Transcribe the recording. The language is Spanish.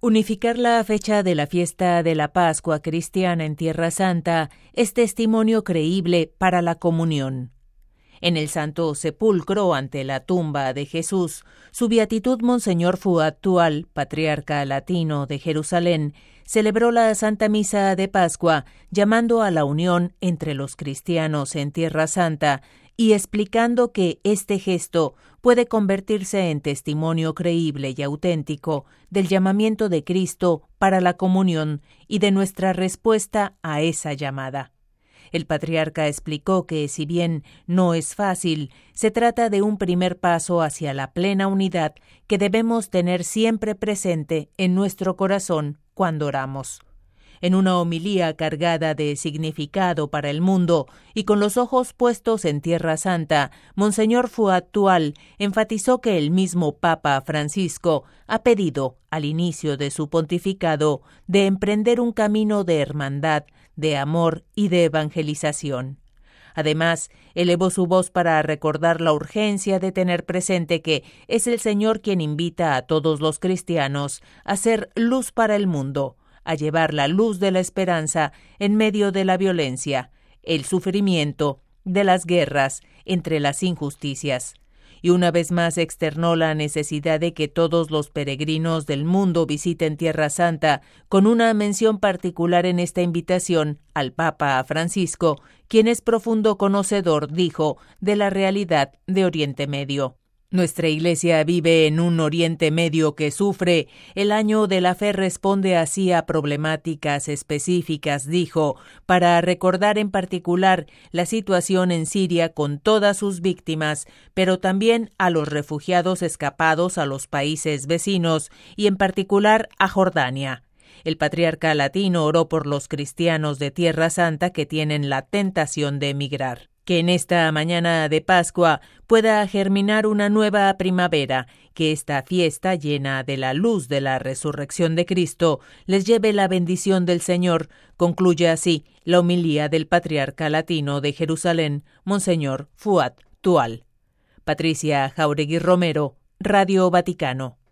Unificar la fecha de la fiesta de la Pascua cristiana en Tierra Santa es testimonio creíble para la comunión. En el Santo Sepulcro, ante la tumba de Jesús, su beatitud Monseñor Fuad Tual, patriarca latino de Jerusalén, celebró la Santa Misa de Pascua, llamando a la unión entre los cristianos en Tierra Santa y explicando que este gesto puede convertirse en testimonio creíble y auténtico del llamamiento de Cristo para la comunión y de nuestra respuesta a esa llamada. El patriarca explicó que, si bien no es fácil, se trata de un primer paso hacia la plena unidad que debemos tener siempre presente en nuestro corazón cuando oramos. En una homilía cargada de significado para el mundo y con los ojos puestos en Tierra Santa, Monseñor Fuad Tual enfatizó que el mismo Papa Francisco ha pedido, al inicio de su pontificado, de emprender un camino de hermandad, de amor y de evangelización. Además, elevó su voz para recordar la urgencia de tener presente que es el Señor quien invita a todos los cristianos a ser luz para el mundo, a llevar la luz de la esperanza en medio de la violencia, el sufrimiento, de las guerras, entre las injusticias. Y una vez más externó la necesidad de que todos los peregrinos del mundo visiten Tierra Santa, con una mención particular en esta invitación al Papa Francisco, quien es profundo conocedor, dijo, de la realidad de Oriente Medio. Nuestra Iglesia vive en un Oriente Medio que sufre. El Año de la Fe responde así a problemáticas específicas, dijo, para recordar en particular la situación en Siria con todas sus víctimas, pero también a los refugiados escapados a los países vecinos y en particular a Jordania. El patriarca latino oró por los cristianos de Tierra Santa que tienen la tentación de emigrar. Que en esta mañana de Pascua pueda germinar una nueva primavera, que esta fiesta llena de la luz de la resurrección de Cristo les lleve la bendición del Señor, concluye así la homilía del patriarca latino de Jerusalén, Monseñor Fuad Tual. Patricia Jáuregui Romero, Radio Vaticano.